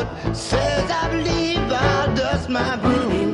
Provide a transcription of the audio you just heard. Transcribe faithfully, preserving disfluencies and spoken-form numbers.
heart says I believe I'll dust my broom.